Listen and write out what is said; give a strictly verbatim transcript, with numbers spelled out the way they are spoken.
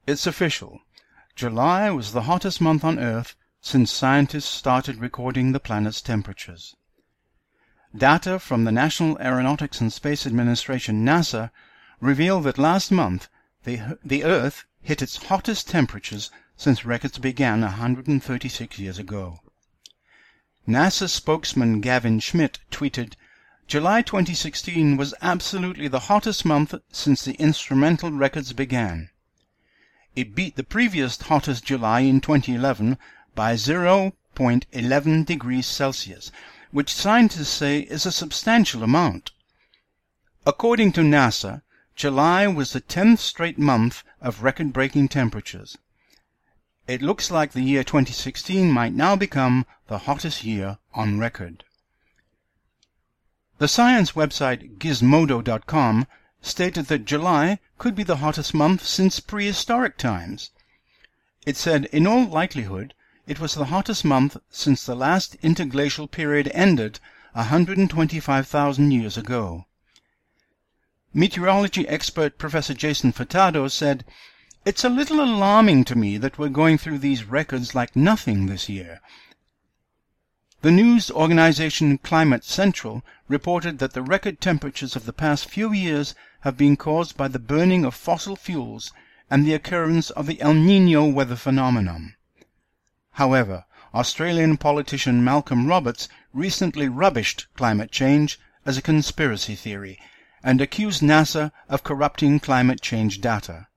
It's official. July was the hottest month on Earth since scientists started recording the planet's temperatures. Data from the National Aeronautics and Space Administration, NASA, reveal that last month the, the Earth hit its hottest temperatures since records began one hundred thirty-six years ago. NASA spokesman Gavin Schmidt tweeted, "July twenty sixteen was absolutely the hottest month since the instrumental records began. It beat the previous hottest July in twenty eleven by zero point one one degrees Celsius, which scientists say is a substantial amount." According to NASA, July was the tenth straight month of record-breaking temperatures. It looks like the year twenty sixteen might now become the hottest year on record. The science website Gizmodo dot com stated that July could be the hottest month since prehistoric times. It said, in all likelihood, it was the hottest month since the last interglacial period ended one hundred twenty-five thousand years ago. Meteorology expert Professor Jason Furtado said, "It's a little alarming to me that we're going through these records like nothing this year." The news organization Climate Central reported that the record temperatures of the past few years have been caused by the burning of fossil fuels and the occurrence of the El Niño weather phenomenon. However, Australian politician Malcolm Roberts recently rubbished climate change as a conspiracy theory and accused NASA of corrupting climate change data.